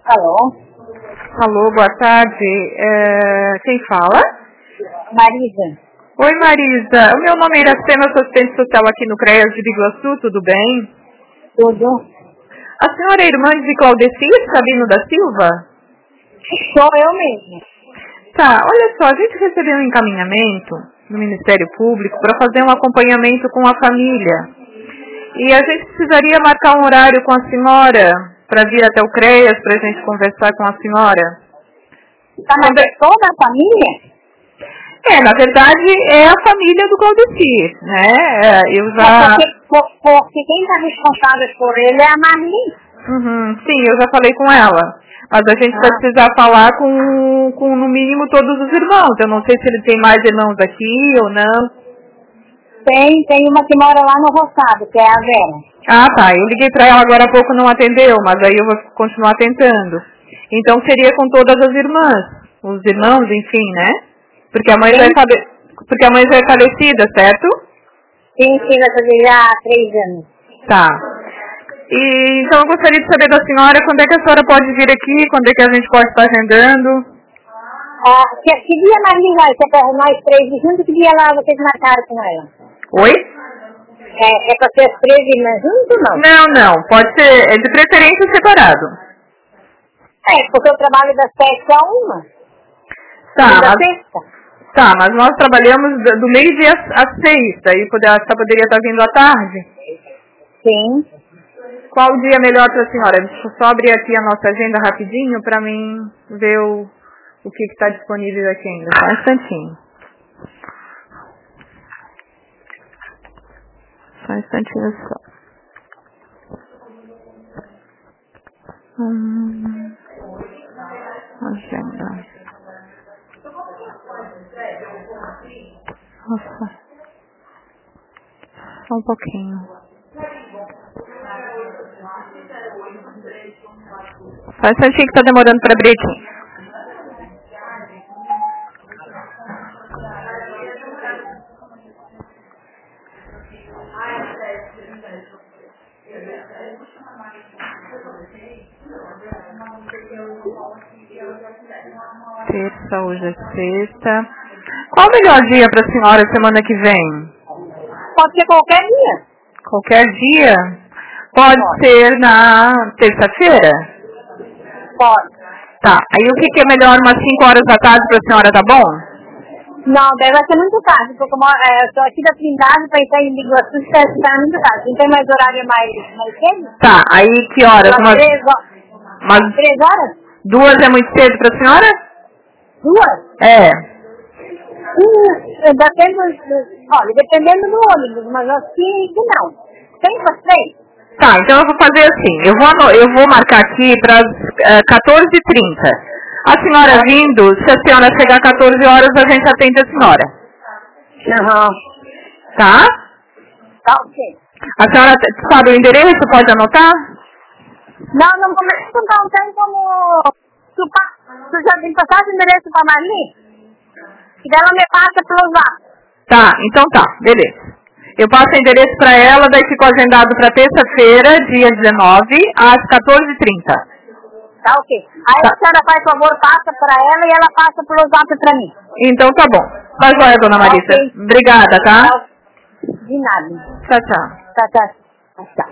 Alô? Alô, boa tarde. Quem fala? Marisa. Oi, Marisa. O meu nome é Iracema, sou assistente social aqui no CREAS de Biguaçu, tudo bem? Tudo? A senhora é irmã de Claudecir Sabino da Silva? Sou eu mesmo. Tá, olha só, a gente recebeu um encaminhamento no Ministério Público para fazer um acompanhamento com a família. E a gente precisaria marcar um horário com a senhora para vir até o CREAS para a gente conversar com a senhora. Tá na toda a família? Na verdade, é a família do Claudecir, né? Eu já... Porque quem está responsável por ele é a Marli. Sim, eu já falei com ela. Mas a gente vai precisar falar com, no mínimo, todos os irmãos. Eu não sei se ele tem mais irmãos aqui ou não. Tem uma que mora lá no Roçado, que é a Vera. Ah, tá. Eu liguei para ela agora há pouco, não atendeu, mas aí eu vou continuar tentando. Então seria com todas as irmãs, os irmãos, enfim, né? Porque a mãe já é falecida, certo? Sim, vai fazer já há 3 anos. Tá. E então eu gostaria de saber da senhora quando é que a senhora pode vir aqui, quando é que a gente pode estar agendando. Que dia a Marli vai? Se é para nós 3 juntos, que dia lá vocês marcaram com ela? Oi? É para ser as 3 irmãs juntos ou Não, não? não. Pode ser, de preferência separado. Porque eu trabalho das 7 a 1. Tá, mas nós trabalhamos do meio-dia às 6, daí só poderia estar vindo à tarde. Sim. Qual o dia melhor para a senhora? Deixa eu só abrir aqui a nossa agenda rapidinho para mim ver o que está disponível aqui ainda. Só um instantinho. Só um instantinho só. Agenda. Nossa. Só um pouquinho. Só um instantinho que está demorando para abrir aqui. Terça, hoje é sexta. Qual o melhor dia para a senhora semana que vem? Pode ser qualquer dia. Qualquer dia? Pode ser na terça-feira? Pode. Tá, aí o que é melhor, umas 5 horas da tarde para a senhora, tá bom? Não, deve ser muito tarde, porque eu estou aqui da Trindade para estar em Biguaçu, está muito tarde. Não tem mais horário mais cedo? Tá, aí que horas? Umas 3 horas. 3 horas? 2 é muito cedo para a senhora? 2? Dependendo do ônibus, mas acho que não. Tem para 3? Tá, então eu vou fazer assim, eu vou marcar aqui para as 14h30. A senhora vindo, se a senhora chegar às 14 horas, a gente atende a senhora. Tá? Tá, ok. A senhora sabe o endereço, pode anotar? Não começa não tem como... Tu já tem passado o endereço para Marli? E dela me passa pelo zap. Tá, então tá, beleza. Eu passo o endereço para ela, daí ficou agendado para terça-feira, dia 19, às 14h30. Tá, ok. Aí a senhora faz favor, passa para ela e ela passa pelo zap para mim. Então tá bom. Tá joia, dona Marisa. Okay. Obrigada, tá? De nada. Tchau, tchau. Tchau.